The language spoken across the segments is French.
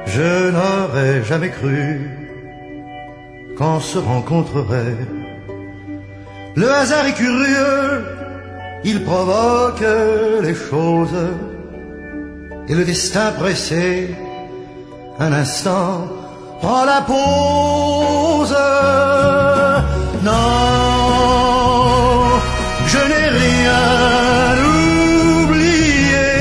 Je n'aurais jamais cru qu'on se rencontrerait. Le hasard est curieux, il provoque les choses. Et le destin pressé, un instant, prend la pause. Non, je n'ai rien oublié.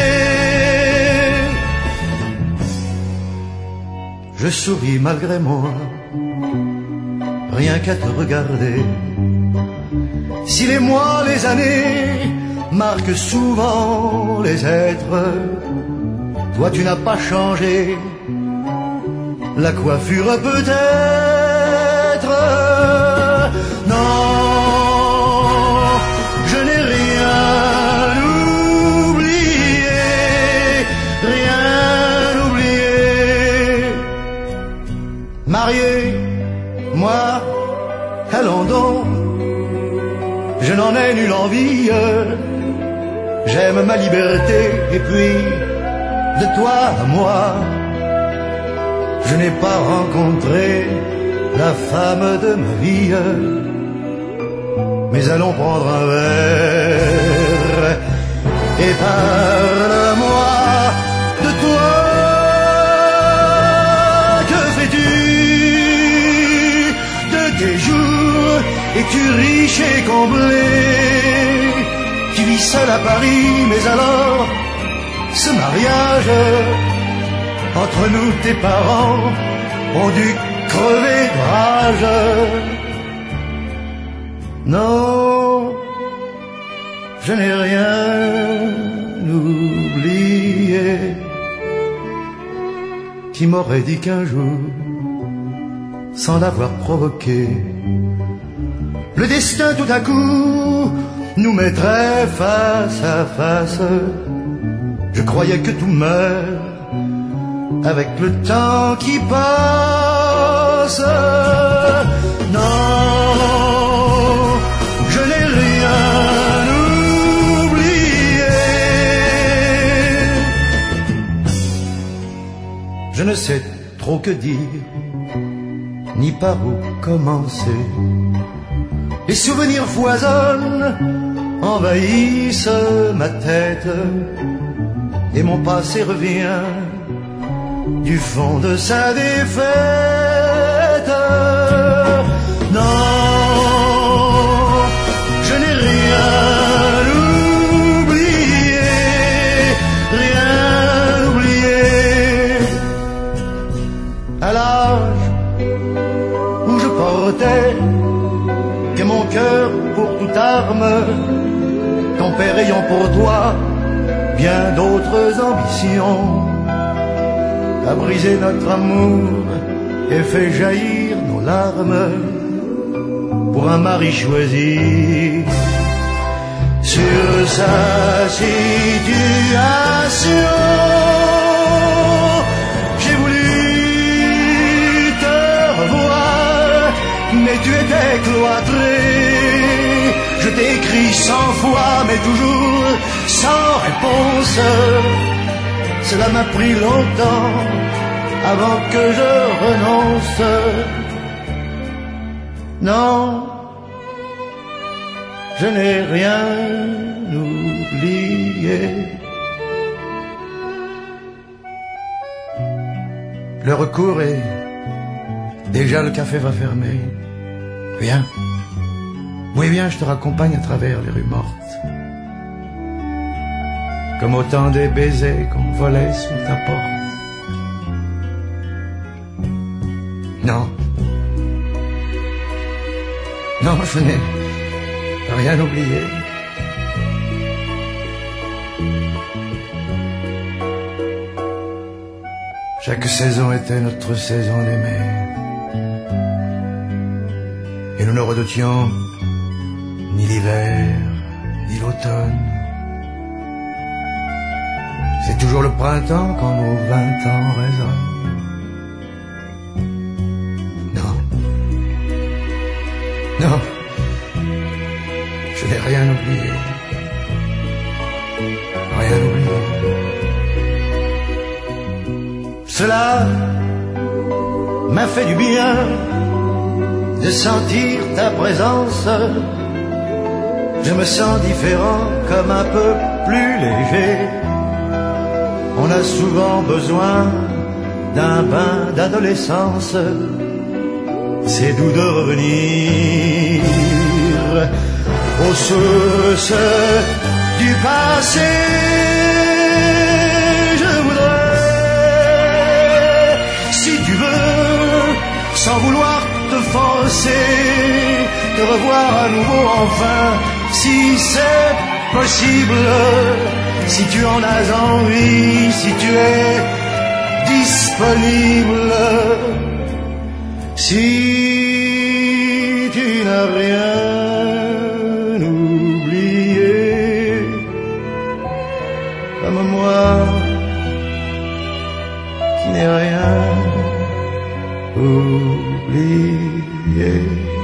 Je souris malgré moi, rien qu'à te regarder. Si les mois, les années marquent souvent les êtres, toi tu n'as pas changé. La coiffure peut-être. Non, je n'ai rien oublié, rien oublié. Marié, moi, allons donc. Je n'en ai nulle envie. J'aime ma liberté et puis de toi à moi, je n'ai pas rencontré la femme de ma vie. Mais allons prendre un verre et parle-moi de toi. Que fais-tu de tes jours? Es-tu riche et comblé? Tu vis seul à Paris, mais alors ce mariage entre nous, tes parents ont dû crever de rage. Non, je n'ai rien oublié. Qui m'aurait dit qu'un jour, sans l'avoir provoqué, le destin tout à coup nous mettrait face à face? Je croyais que tout meurt avec le temps qui passe. Non, je n'ai rien oublié. Je ne sais trop que dire, ni par où commencer. Les souvenirs foisonnent, envahissent ma tête, et mon passé revient du fond de sa défaite. Non, je n'ai rien oublié, rien oublié. À l'âge où je portais que mon cœur pour toute arme, ton père ayant pour toi bien d'autres ambitions, a brisé notre amour et fait jaillir nos larmes pour un mari choisi sur sa situation. J'ai voulu te revoir, mais tu étais cloîtré. Je t'ai écrit 100 fois, mais toujours sans réponse. Cela m'a pris longtemps avant que je renonce. Non, je n'ai rien oublié. L'heure court et déjà le café va fermer. Viens, oui viens, je te raccompagne à travers les rues mortes. Comme autant des baisers qu'on volait sous ta porte. Non, non, je n'ai rien oublié. Chaque saison était notre saison d'aimer, et nous ne redoutions ni l'hiver, ni l'automne. C'est toujours le printemps quand nos 20 ans résonnent. Non, non, je n'ai rien oublié, rien oublié. Cela m'a fait du bien de sentir ta présence. Je me sens différent, comme un peu plus léger. On a souvent besoin d'un bain d'adolescence. C'est doux de revenir aux sources du passé. Je voudrais, si tu veux, sans vouloir te forcer, te revoir à nouveau enfin, si c'est possible, si tu en as envie, si tu es disponible, si tu n'as rien oublié, comme moi qui n'ai rien oublié.